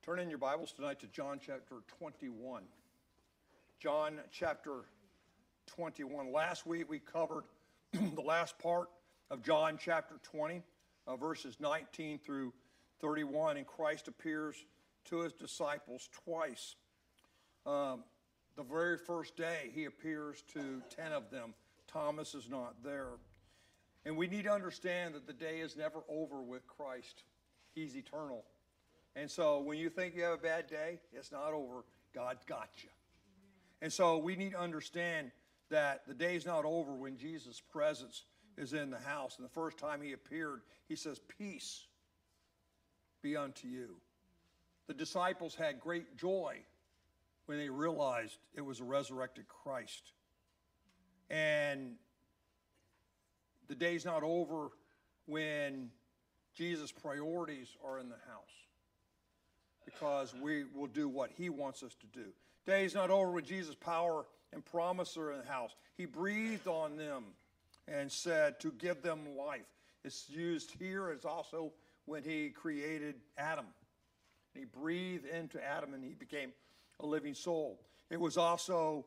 Turn in your Bibles tonight to John chapter 21. John chapter 21. Last week we covered the last part of John chapter 20, verses 19 through 31, and Christ appears to his disciples twice. The very first day he appears to 10 of them. Thomas is not there. And we need to understand that the day is never over with Christ. He's eternal. And so when you think you have a bad day, it's not over. God's got you. And so we need to understand that the day's not over when Jesus' presence is in the house. And the first time he appeared, he says, "Peace be unto you." The disciples had great joy when they realized it was a resurrected Christ. And the day's not over when Jesus' priorities are in the house, because we will do what he wants us to do. Day's not over when Jesus' power and promise are in the house. He breathed on them and said to give them life. It's used here as also when he created Adam. He breathed into Adam and he became a living soul. It was also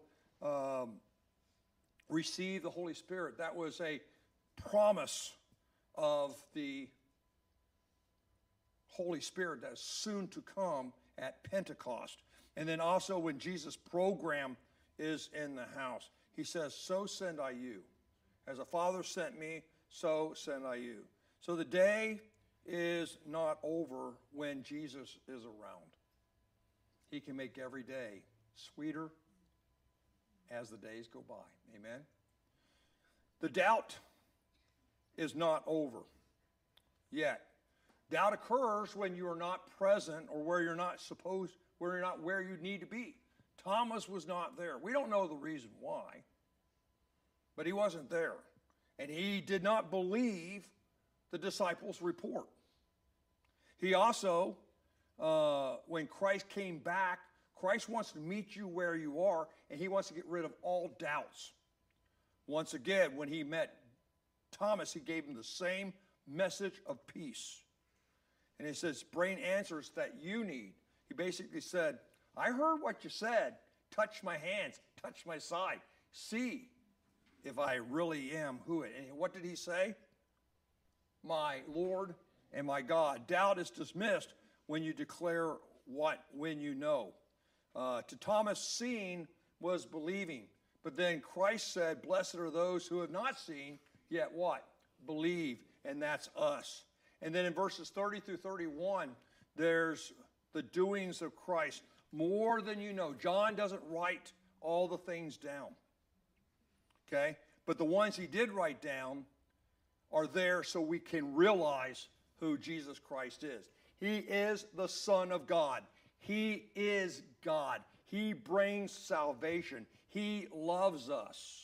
receive the Holy Spirit. That was a promise of the Holy Spirit that is soon to come at Pentecost. And then also when Jesus' program is in the house, he says, "So send I you. As the Father sent me, so send I you." So the day is not over when Jesus is around. He can make every day sweeter as the days go by. Amen. The doubt is not over yet. Doubt occurs when you are not present or where you're not where you need to be. Thomas was not there. We don't know the reason why, but he wasn't there. And he did not believe the disciples' report. He also, when Christ came back, Christ wants to meet you where you are, and he wants to get rid of all doubts. Once again, when he met Thomas, he gave him the same message of peace. And he says, brain answers that you need. He basically said, I heard what you said. Touch my hands, touch my side. See if I really am who it is. And what did he say? My Lord and my God. Doubt is dismissed when you declare when you know. To Thomas, seeing was believing. But then Christ said, blessed are those who have not seen, yet what? Believe. And that's us. And then in verses 30 through 31, there's the doings of Christ. More than you know. John doesn't write all the things down. Okay? But the ones he did write down are there so we can realize who Jesus Christ is. He is the Son of God. He is God. He brings salvation. He loves us.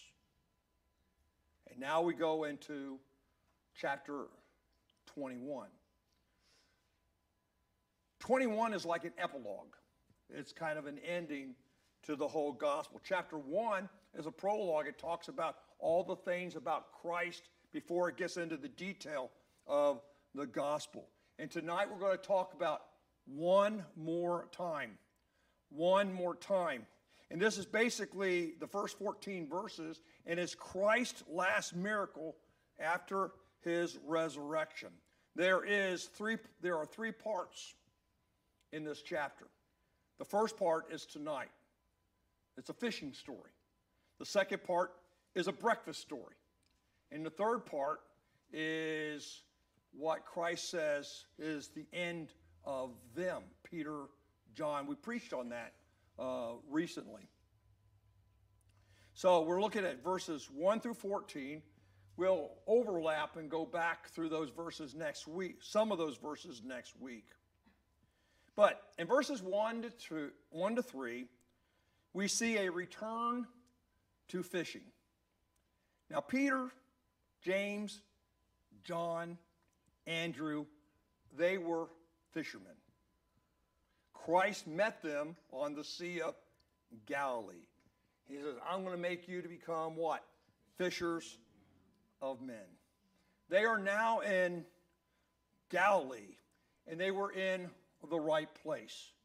And now we go into chapter 21. 21 is like an epilogue. It's kind of an ending to the whole gospel. Chapter 1 is a prologue. It talks about all the things about Christ before it gets into the detail of the gospel. And tonight we're going to talk about one more time. One more time. And this is basically the first 14 verses, and it's Christ's last miracle after his resurrection. There are three parts in this chapter. The first part is tonight. It's a fishing story. The second part is a breakfast story. And the third part is what Christ says is the end of them, Peter, John. We preached on that recently. So we're looking at verses 1 through 14. We'll overlap and go back through those verses next week, some of those verses next week. But in verses 1 to 3, we see a return to fishing. Now, Peter, James, John, Andrew, they were fishermen. Christ met them on the Sea of Galilee. He says, I'm going to make you to become what? Fishers of men. They are now in Galilee, and they were in the right place.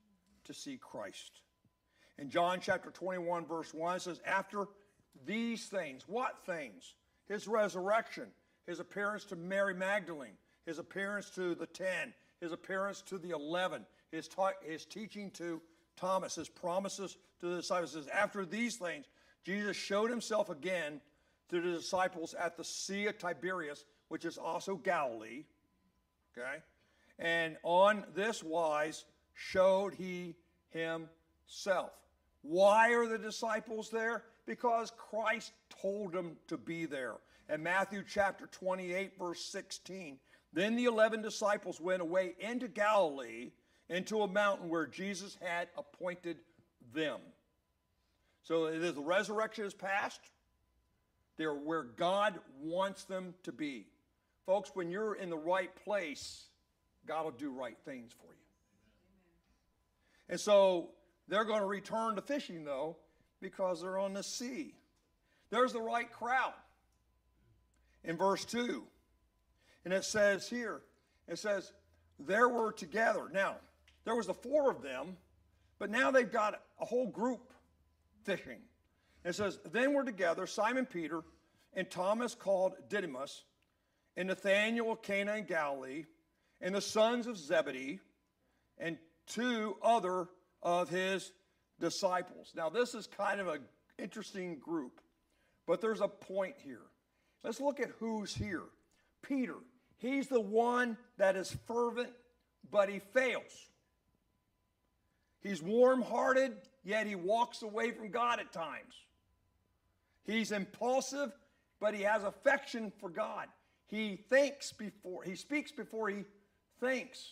to see Christ. In John chapter 21, verse 1, it says, after these things, what things? His resurrection, his appearance to Mary Magdalene, his appearance to the 10, his appearance to the 11, his teaching to Thomas, his promises to the disciples. It says, after these things, Jesus showed himself again to the disciples at the Sea of Tiberias, which is also Galilee. Okay? And on this wise showed he himself. Why are the disciples there? Because Christ told them to be there. In Matthew chapter 28, verse 16, then the 11 disciples went away into Galilee, into a mountain where Jesus had appointed them. So the resurrection is past. They're where God wants them to be. Folks, when you're in the right place, God will do right things for you. And so they're going to return to fishing, though, because they're on the sea. There's the right crowd. In verse 2, and it says here, it says, there were together. Now, there was the 4 of them, but now they've got a whole group fishing. It says, then were together Simon Peter and Thomas called Didymus, and Nathanael of Cana in Galilee, and the sons of Zebedee, and 2 other of his disciples. Now, this is kind of an interesting group, but there's a point here. Let's look at who's here. Peter, he's the one that is fervent, but he fails. He's warm-hearted, yet he walks away from God at times. He's impulsive, but he has affection for God. He speaks before he thinks.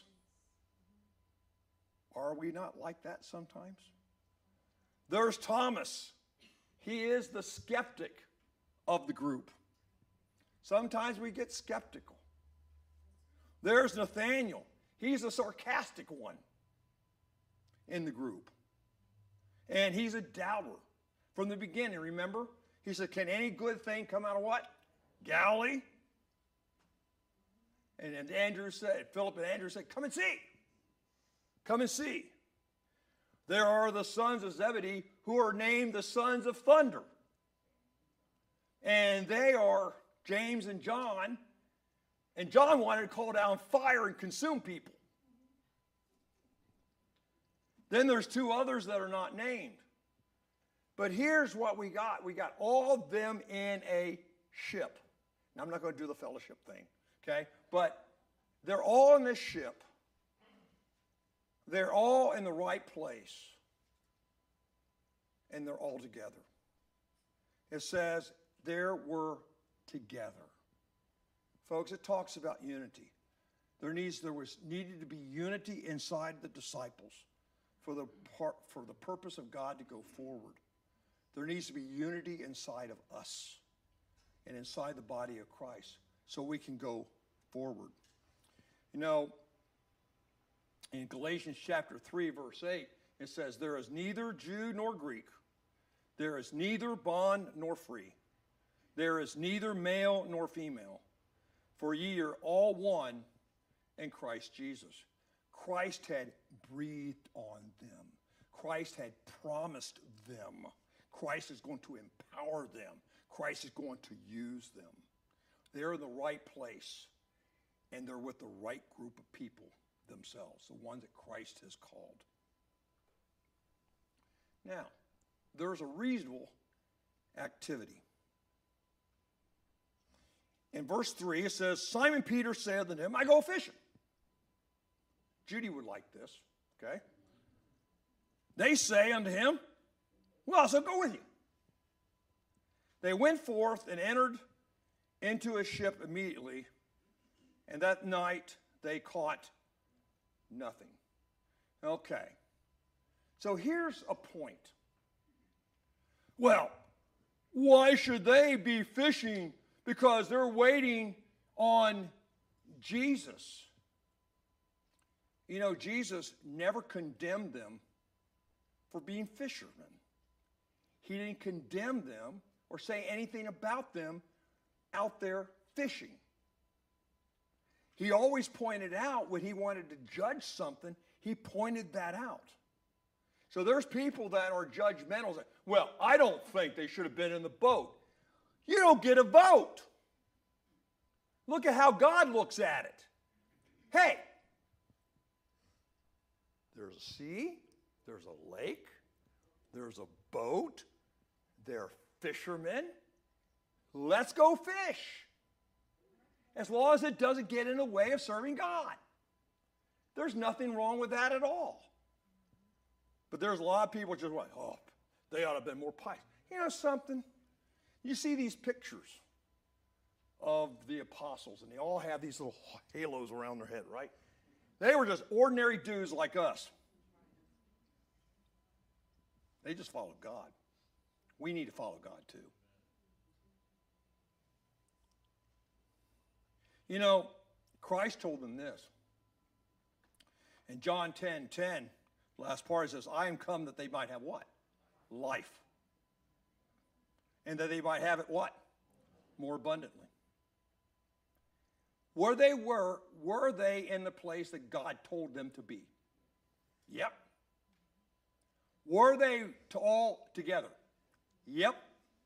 Are we not like that sometimes? There's Thomas. He is the skeptic of the group. Sometimes we get skeptical. There's Nathanael. He's the sarcastic one in the group. And he's a doubter from the beginning, remember? He said, can any good thing come out of what? Galilee? And Philip and Andrew said, come and see. Come and see. There are the sons of Zebedee who are named the sons of thunder. And they are James and John. And John wanted to call down fire and consume people. Then there's 2 others that are not named. But here's what we got. We got all of them in a ship. Now, I'm not going to do the fellowship thing, okay? But they're all in this ship. They're all in the right place. And they're all together. It says, there were together. Folks, it talks about unity. There needed to be unity inside the disciples for the purpose of God to go forward. There needs to be unity inside of us and inside the body of Christ so we can go forward. You know, in Galatians chapter 3, verse 8, it says, there is neither Jew nor Greek. There is neither bond nor free. There is neither male nor female. For ye are all one in Christ Jesus. Christ had breathed on them. Christ had promised them. Christ is going to empower them. Christ is going to use them. They're in the right place, and they're with the right group of people themselves, the ones that Christ has called. Now, there's a reasonable activity. In verse 3, it says, Simon Peter said to him, I go fishing. Judy would like this, okay? They say unto him, we'll also go with you. They went forth and entered into a ship immediately, and that night they caught nothing. Okay, so here's a point. Well, why should they be fishing? Because they're waiting on Jesus. You know, Jesus never condemned them for being fishermen. He didn't condemn them or say anything about them out there fishing. He always pointed out when he wanted to judge something, he pointed that out. So there's people that are judgmental. Well, I don't think they should have been in the boat. You don't get a vote. Look at how God looks at it. Hey, there's a sea, there's a lake, there's a boat, there are fishermen. Let's go fish. As long as it doesn't get in the way of serving God. There's nothing wrong with that at all. But there's a lot of people just like, oh, they ought to have been more pious. You know something? You see these pictures of the apostles, and they all have these little halos around their head, right? They were just ordinary dudes like us. They just followed God. We need to follow God too. You know, Christ told them this. In John 10:10, last part, it says, I am come that they might have what? Life. And that they might have it what? More abundantly. Were they in the place that God told them to be? Yep. Were they all together? Yep.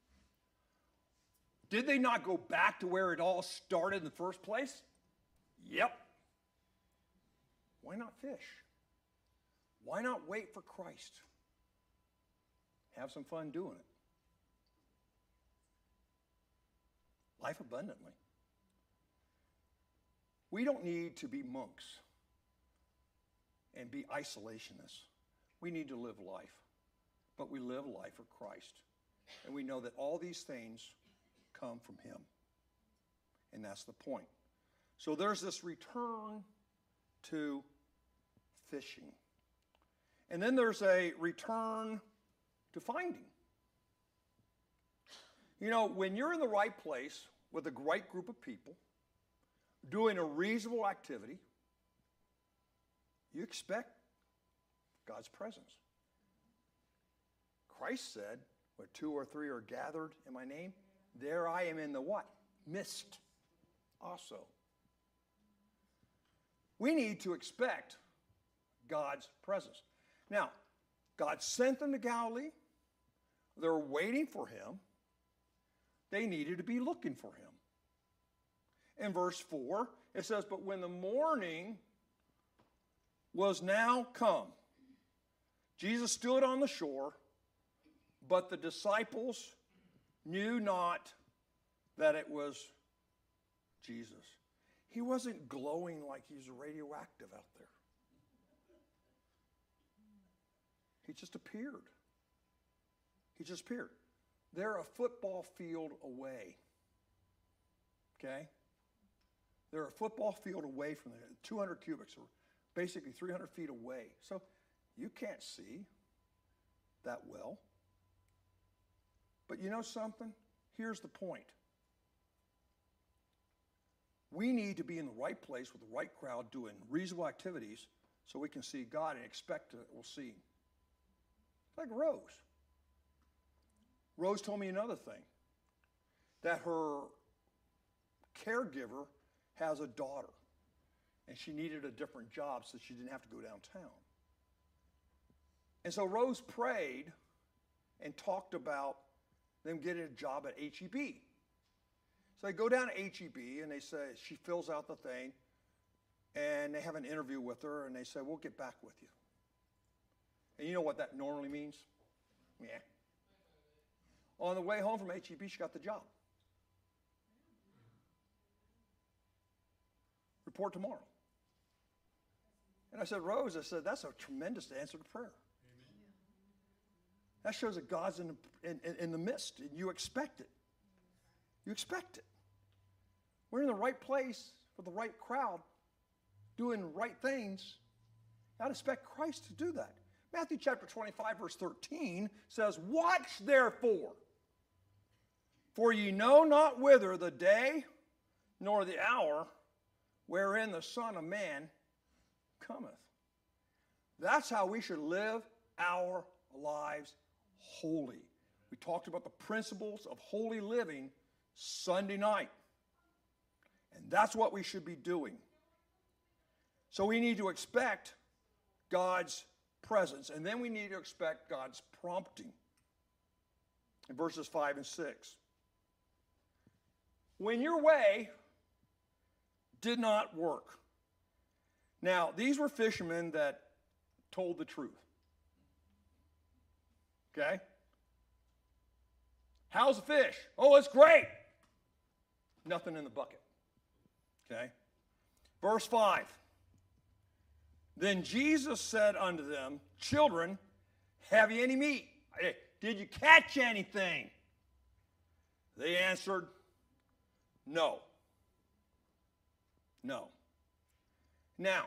Did they not go back to where it all started in the first place? Yep. Why not fish? Why not wait for Christ? Have some fun doing it. Life abundantly. We don't need to be monks and be isolationists. We need to live life. But we live life for Christ. And we know that all these things come from him. And that's the point. So there's this return to fishing. And then there's a return to finding. You know, when you're in the right place with a right group of people, doing a reasonable activity, you expect God's presence. Christ said, where 2 or 3 are gathered in my name, there I am in the what? Midst also. We need to expect God's presence. Now, God sent them to Galilee. They were waiting for him. They needed to be looking for him. In verse 4, it says, but when the morning was now come, Jesus stood on the shore, but the disciples knew not that it was Jesus. He wasn't glowing like he's radioactive out there. He just appeared. He just appeared. They're a football field away. Okay? They're a football field away from there. 200 cubits, or basically 300 feet away. So you can't see that well. But you know something? Here's the point. We need to be in the right place with the right crowd doing reasonable activities so we can see God and expect that we'll see him. It's like Rose. Rose told me another thing, that her caregiver has a daughter, and she needed a different job so she didn't have to go downtown. And so Rose prayed and talked about them getting a job at HEB. So they go down to HEB, and they say, she fills out the thing, and they have an interview with her, and they say, we'll get back with you. And you know what that normally means? Yeah. On the way home from HEB, she got the job. Report tomorrow. And I said, Rose, I said, that's a tremendous answer to prayer. Amen. That shows that God's in the midst, and you expect it. You expect it. We're in the right place with the right crowd, doing the right things. I'd expect Christ to do that. Matthew chapter 25, verse 13 says, watch therefore, for ye know not whither the day nor the hour wherein the Son of Man cometh. That's how we should live our lives holy. We talked about the principles of holy living Sunday night. And that's what we should be doing. So we need to expect God's presence. And then we need to expect God's prompting. In verses 5 and 6. When your way did not work. Now, these were fishermen that told the truth. Okay? How's the fish? Oh, it's great. Nothing in the bucket. Okay? Verse 5. Then Jesus said unto them, Children, have ye any meat? Did you catch anything? They answered, No. No. Now,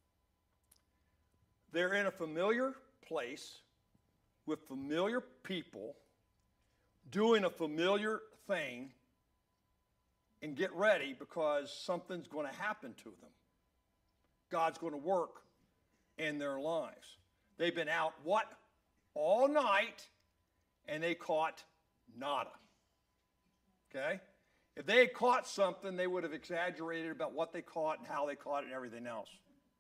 they're in a familiar place with familiar people doing a familiar thing, and get ready because something's going to happen to them. God's going to work in their lives. They've been out, what? All night, and they caught nada. Okay? If they had caught something, they would have exaggerated about what they caught and how they caught it and everything else.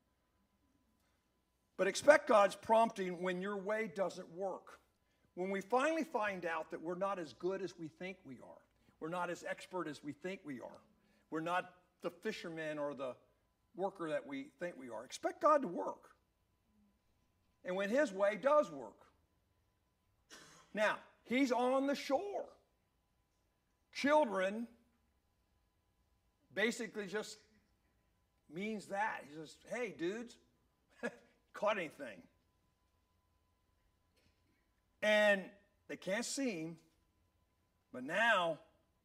But expect God's prompting when your way doesn't work. When we finally find out that we're not as good as we think we are, we're not as expert as we think we are, we're not the fisherman or the worker that we think we are, expect God to work. And when his way does work. Now, he's on the shore. Children basically just means that. He says, hey, dudes, caught anything? And they can't see him, but now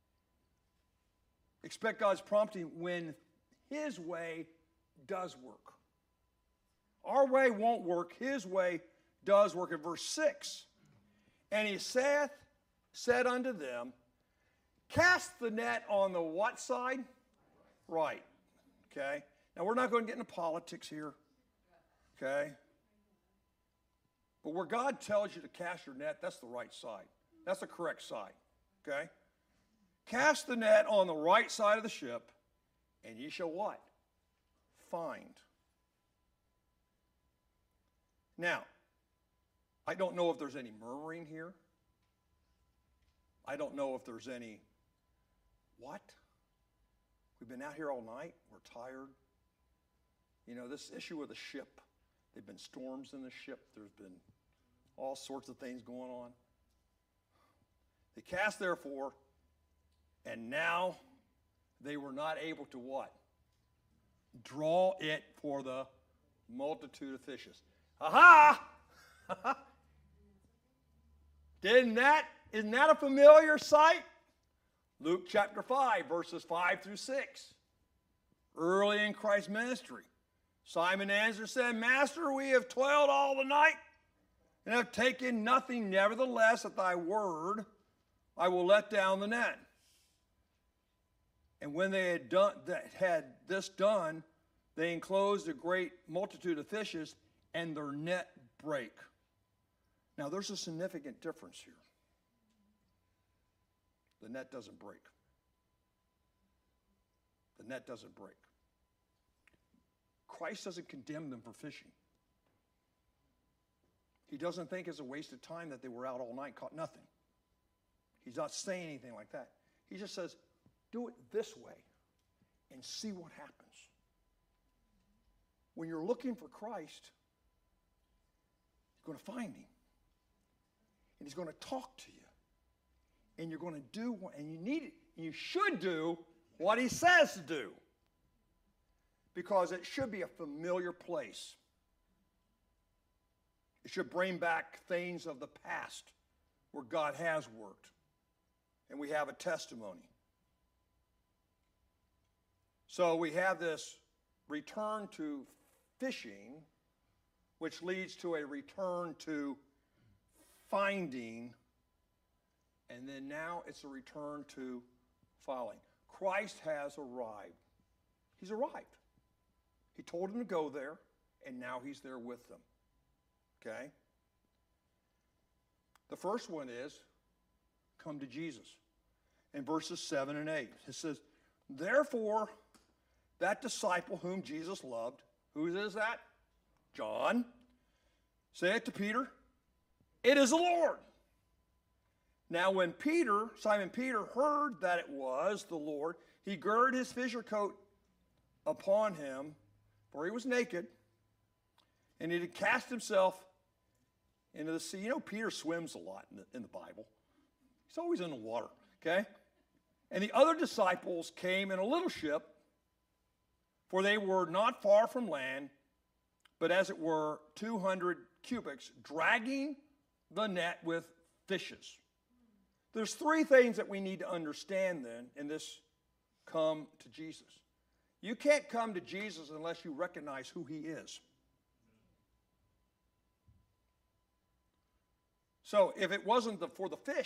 expect God's prompting when his way does work. Our way won't work. His way does work. In verse 6, and he said unto them, cast the net on the what side? Right. Okay. Now, we're not going to get into politics here. Okay. But where God tells you to cast your net, that's the right side. That's the correct side. Okay? Cast the net on the right side of the ship, and ye shall what? Find. Now, I don't know if there's any murmuring here. I don't know if there's any, what? We've been out here all night. We're tired. You know, this issue with the ship. There've been storms in the ship. There's been all sorts of things going on. They cast therefore, and now they were not able to what? Draw it for the multitude of fishes. Aha! Isn't that a familiar sight? Luke chapter 5, verses 5 through 6. Early in Christ's ministry. Simon answered, said, Master, we have toiled all the night and have taken nothing. Nevertheless, at thy word, I will let down the net. And when they had this done, they enclosed a great multitude of fishes, and their net brake. Now, there's a significant difference here. The net doesn't break. The net doesn't break. Christ doesn't condemn them for fishing. He doesn't think it's a waste of time that they were out all night, caught nothing. He's not saying anything like that. He just says, do it this way and see what happens. When you're looking for Christ, you're going to find him. And he's going to talk to you. And you're going to do what, and you should do what he says to do. Because it should be a familiar place. It should bring back things of the past where God has worked. And we have a testimony. So we have this return to fishing, which leads to a return to finding, and then now it's a return to following. Christ has arrived. He's arrived. He told them to go there, and now he's there with them. Okay? The first one is, come to Jesus. In verses 7 and 8, it says, therefore, that disciple whom Jesus loved, who is that? John, Say it to Peter. It is the Lord. Now when Simon Peter, heard that it was the Lord, he girded his fisher coat upon him, for he was naked, and he did cast himself into the sea. You know, Peter swims a lot in the Bible. He's always in the water, okay? And the other disciples came in a little ship, for they were not far from land, but as it were 200 cubits, dragging the net with fishes. There's three things that we need to understand then in this come to Jesus. You can't come to Jesus unless you recognize who he is. So if it wasn't for the fish,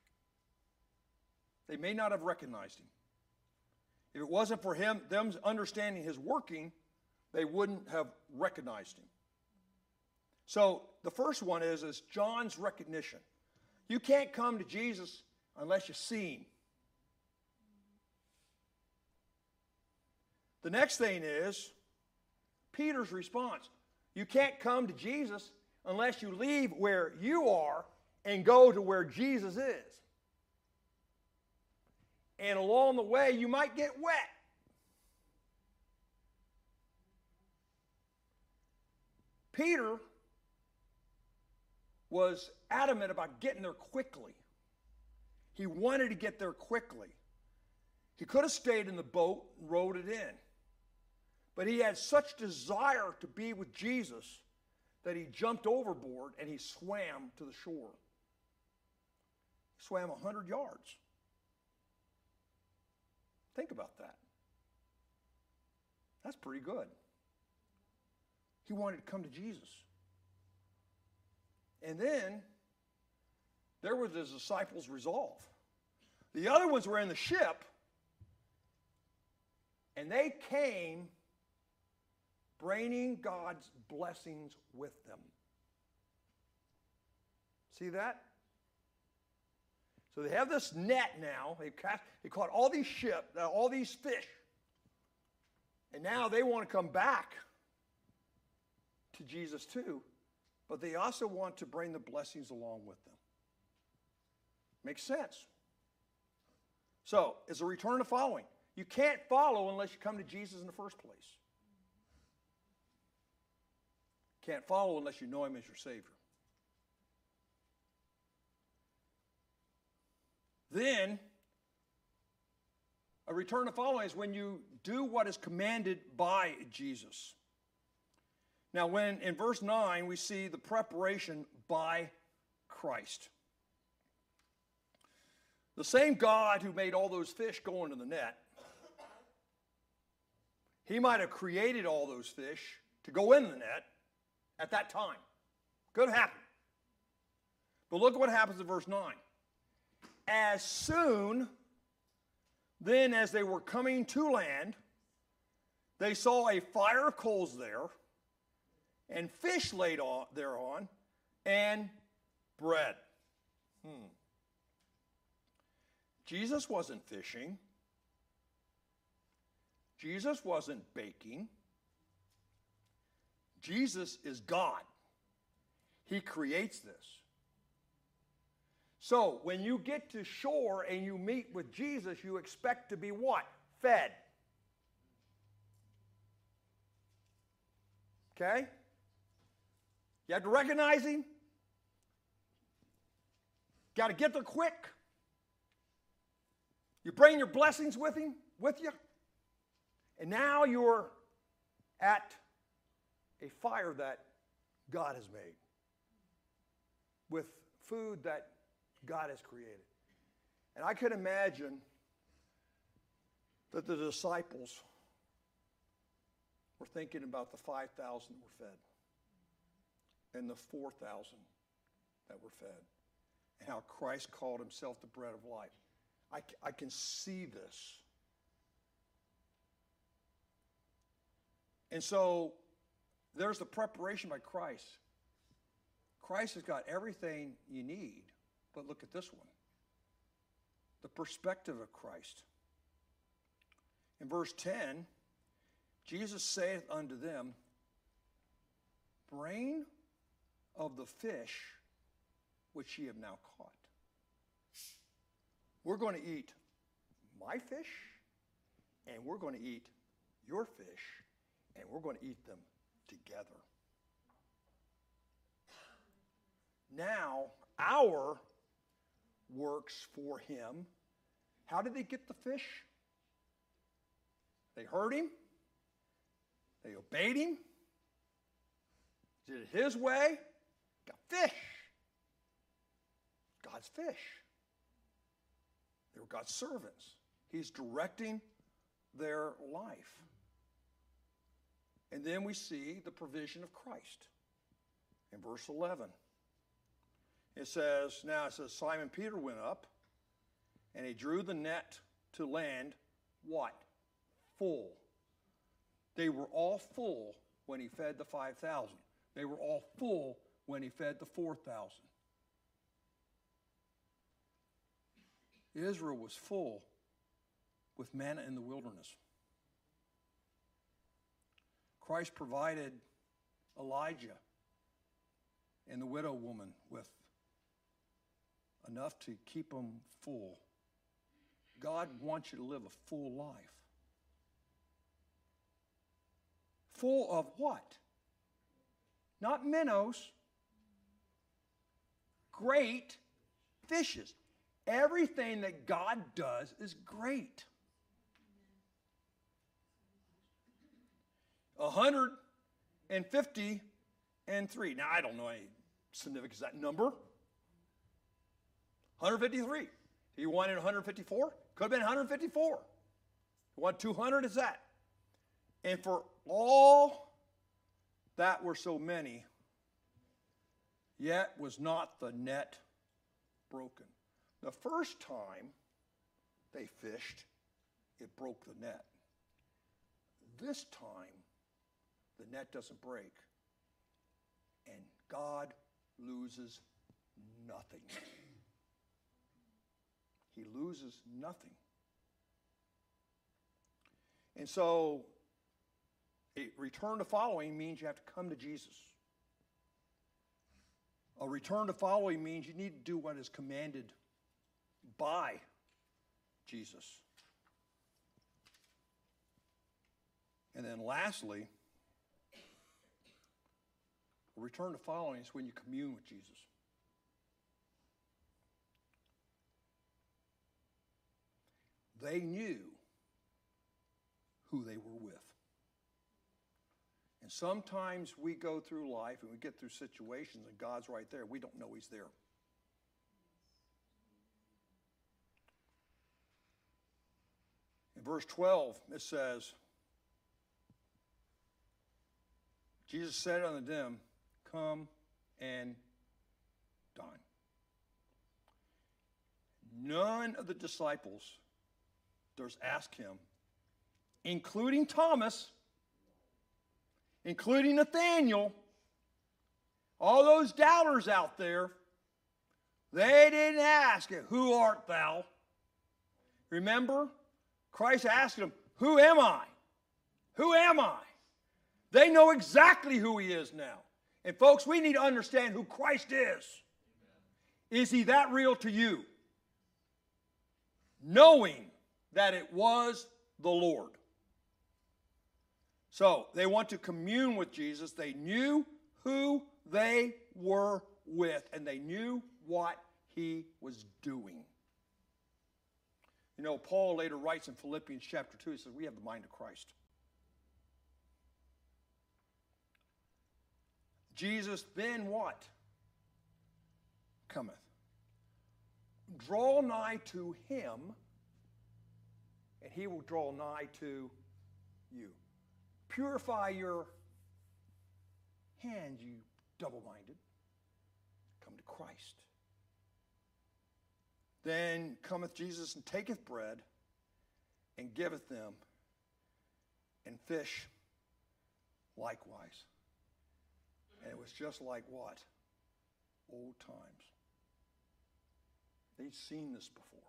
they may not have recognized him. If it wasn't for them understanding his working, they wouldn't have recognized him. So the first one is John's recognition. You can't come to Jesus unless you see him. The next thing is Peter's response. You can't come to Jesus unless you leave where you are and go to where Jesus is. And along the way, you might get wet. Peter was adamant about getting there quickly. He wanted to get there quickly. He could have stayed in the boat and rowed it in. But he had such desire to be with Jesus that he jumped overboard and he swam to the shore. He swam 100 yards. Think about that. That's pretty good. He wanted to come to Jesus. And then there was his disciples' resolve. The other ones were in the ship, and they came bringing God's blessings with them. See that? So they have this net now. They caught all these fish. And now they want to come back to Jesus too. But they also want to bring the blessings along with them. Makes sense. So, it's a return to following. You can't follow unless you come to Jesus in the first place. Can't follow unless you know him as your Savior. Then, a return to following is when you do what is commanded by Jesus. Now, when in verse 9 we see the preparation by Christ. The same God who made all those fish go into the net, he might have created all those fish to go in the net at that time. Could happen. But look what happens in verse 9. As soon then as they were coming to land, they saw a fire of coals there, and fish laid thereon, and bread. Jesus wasn't fishing. Jesus wasn't baking. Jesus is God. He creates this. So when you get to shore and you meet with Jesus, you expect to be what? Fed. Okay? You have to recognize him. Got to get there quick. You bring your blessings with you. And now you're at a fire that God has made with food that God has created. And I could imagine that the disciples were thinking about the 5,000 that were fed and the 4,000 that were fed and how Christ called himself the bread of life. I can see this. And so there's the preparation by Christ. Christ has got everything you need, but look at this one. The perspective of Christ. In verse 10, Jesus saith unto them, bring of the fish which ye have now caught. We're going to eat my fish, and we're going to eat your fish, and we're going to eat them together. Now, our works for him. How did they get the fish? They heard him. They obeyed him. Did it his way. Got fish. God's fish. They were God's servants. He's directing their life. And then we see the provision of Christ in verse 11. It says, Simon Peter went up, and he drew the net to land, what? Full. They were all full when he fed the 5,000. They were all full when he fed the 4,000. Israel was full with manna in the wilderness. Christ provided Elijah and the widow woman with enough to keep them full. God wants you to live a full life. Full of what? Not minnows. Great fishes. Everything that God does is great. 153. Now, I don't know any significance of that number. 153. He wanted 154? Could have been 154. He wanted 200, is that? And for all that were so many, yet was not the net broken. The first time they fished, it broke the net. This time, the net doesn't break, and God loses nothing. He loses nothing. And so, a return to following means you have to come to Jesus. A return to following means you need to do what is commanded by Jesus. And then lastly, a return to following is when you commune with Jesus. They knew who they were with. And sometimes we go through life and we get through situations and God's right there. We don't know he's there. In verse 12, it says, Jesus said unto them, come and dine. None of the disciples dares ask him, including Thomas, including Nathaniel, all those doubters out there, they didn't ask it, who art thou? Remember? Christ asked them, who am I? Who am I? They know exactly who he is now. And folks, we need to understand who Christ is. Is he that real to you? Knowing that it was the Lord. So, they want to commune with Jesus. They knew who they were with, and they knew what he was doing. You know, Paul later writes in Philippians chapter 2, he says, we have the mind of Christ. Jesus then what? Cometh. Draw nigh to him, and he will draw nigh to you. Purify your hands, you double-minded. Come to Christ. Then cometh Jesus and taketh bread and giveth them, and fish likewise. And it was just like what? Old times. They'd seen this before.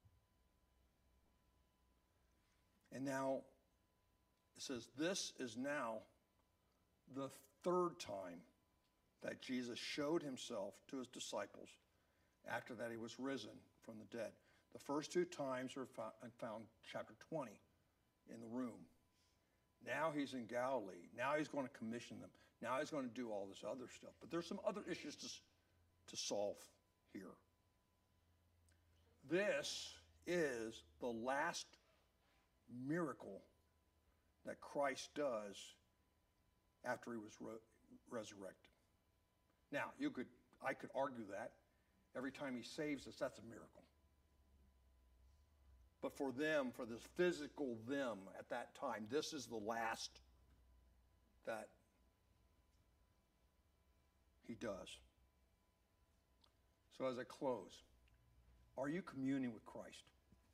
And now, it says, this is now the third time that Jesus showed himself to his disciples after that he was risen from the dead. The first two times are found chapter 20 in the room. Now he's in Galilee. Now he's going to commission them. Now he's going to do all this other stuff. But there's some other issues to solve here. This is the last miracle that Christ does after he was resurrected. Now, I could argue that every time he saves us, that's a miracle. But for them, for this physical them at that time, this is the last that he does. So as I close, are you communing with Christ?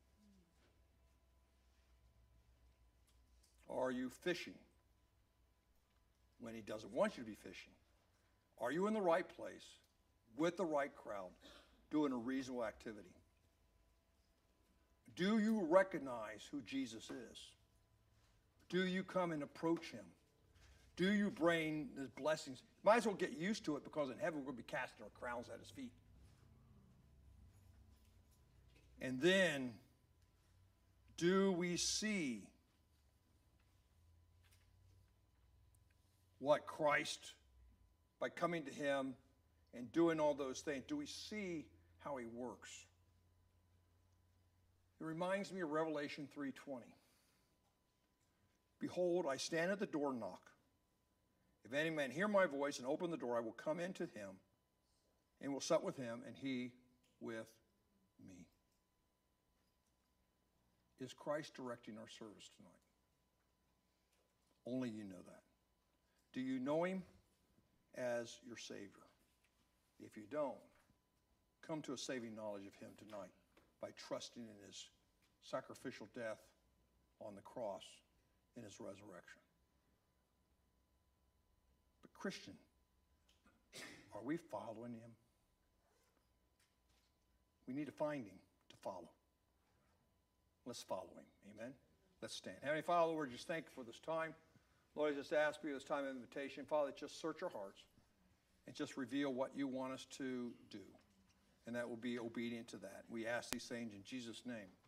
Are you fishing when he doesn't want you to be fishing? Are you in the right place, with the right crowd, doing a reasonable activity? Do you recognize who Jesus is? Do you come and approach him? Do you bring his blessings? Might as well get used to it, because in heaven we're going to be casting our crowns at his feet. And then, do we see what Christ, by coming to him and doing all those things, do we see how he works? It reminds me of Revelation 3:20. Behold, I stand at the door and knock. If any man hear my voice and open the door, I will come into him and will sup with him and he with me. Is Christ directing our service tonight? Only you know that. Do you know him as your Savior? If you don't, come to a saving knowledge of him tonight by trusting in his sacrificial death on the cross and his resurrection. But Christian, are we following him? We need to find him to follow. Let's follow him. Amen? Let's stand. Heavenly Father, Lord, just thank you for this time. Lord, I just ask for you this time of invitation. Father, just search our hearts and just reveal what you want us to do. And that will be obedient to that. We ask these things in Jesus' name.